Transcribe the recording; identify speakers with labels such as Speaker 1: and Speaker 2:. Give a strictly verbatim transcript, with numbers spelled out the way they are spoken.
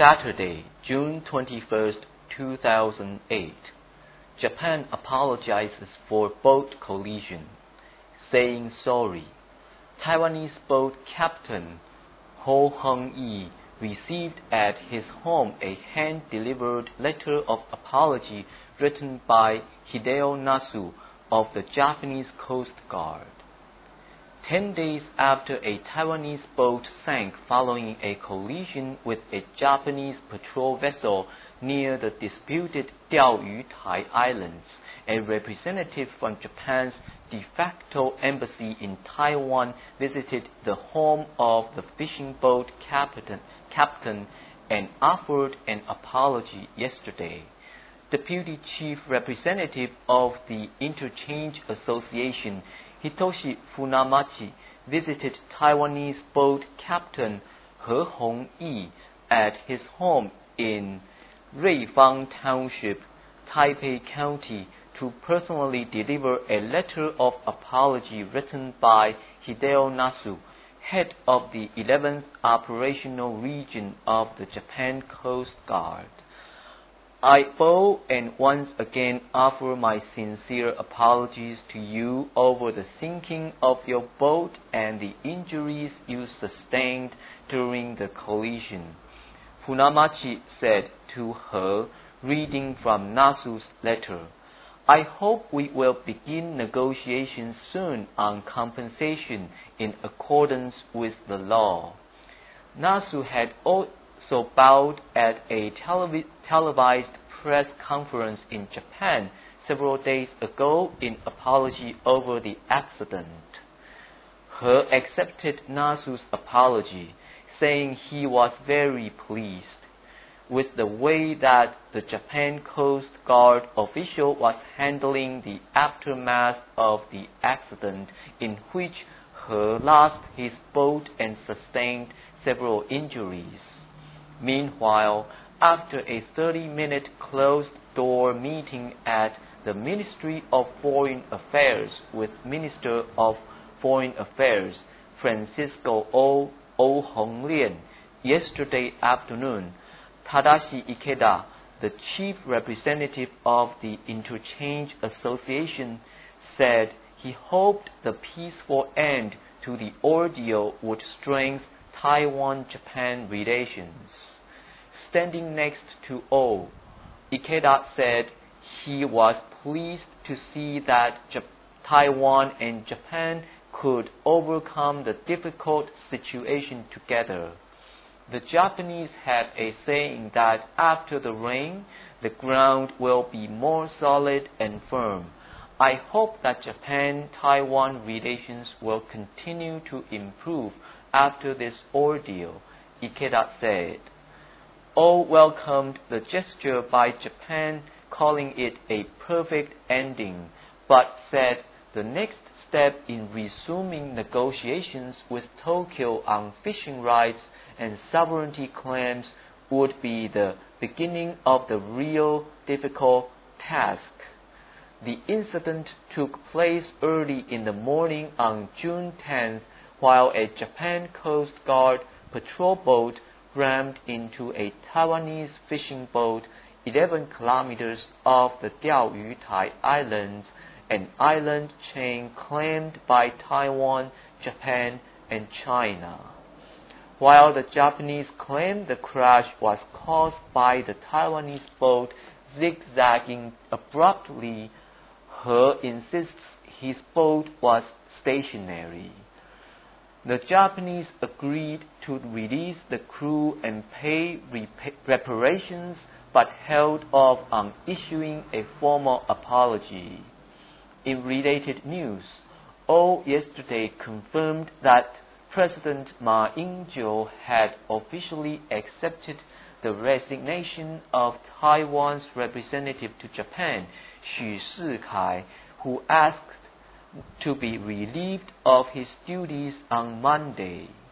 Speaker 1: Saturday, June twenty-first, two thousand eight. Japan apologizes for boat collision, saying sorry. Taiwanese boat captain Ho Hong-yi received at his home a hand-delivered letter of apology written by Hideo Nasu of the Japanese Coast Guard. Ten days after a Taiwanese boat sank following a collision with a Japanese patrol vessel near the disputed Diaoyu Tai Islands, a representative from Japan's de facto embassy in Taiwan visited the home of the fishing boat captain, captain and offered an apology yesterday. Deputy Chief Representative of the Interchange Association, Hitoshi Funamachi, visited Taiwanese boat captain He Hong-yi at his home in Ruifang Township, Taipei County, to personally deliver a letter of apology written by Hideo Nasu, head of the eleventh Operational Region of the Japan Coast Guard. I bow and once again offer my sincere apologies to you over the sinking of your boat and the injuries you sustained during the collision, Funamachi said to her, reading from Nasu's letter. I hope we will begin negotiations soon on compensation in accordance with the law. Nasu had also bowed at a televi- televised press conference in Japan several days ago in apology over the accident. He accepted Nasu's apology, saying he was very pleased with the way that the Japan Coast Guard official was handling the aftermath of the accident, in which he lost his boat and sustained several injuries. Meanwhile, after a thirty-minute closed-door meeting at the Ministry of Foreign Affairs with Minister of Foreign Affairs Francisco O. O. Honglian yesterday afternoon, Tadashi Ikeda, the chief representative of the Interchange Association, said he hoped the peaceful end to the ordeal would strengthen Taiwan-Japan relations. Standing next to O, Ikeda said he was pleased to see that Jap- Taiwan and Japan could overcome the difficult situation together. The Japanese have a saying that after the rain, the ground will be more solid and firm. I hope that Japan-Taiwan relations will continue to improve after this ordeal, Ikeda said. O welcomed the gesture by Japan, calling it a perfect ending, but said the next step in resuming negotiations with Tokyo on fishing rights and sovereignty claims would be the beginning of the real difficult task. The incident took place early in the morning on June tenth, while a Japan Coast Guard patrol boat rammed into a Taiwanese fishing boat eleven kilometers off the Diaoyu Tai Islands, an island chain claimed by Taiwan, Japan, and China. While the Japanese claim the crash was caused by the Taiwanese boat zigzagging abruptly, He insists his boat was stationary. The Japanese agreed to release the crew and pay rep- reparations, but held off on issuing a formal apology. In related news, O yesterday confirmed that President Ma Ying-jeou had officially accepted the resignation of Taiwan's representative to Japan, Xu Shikai, who asked to be relieved of his duties on Monday.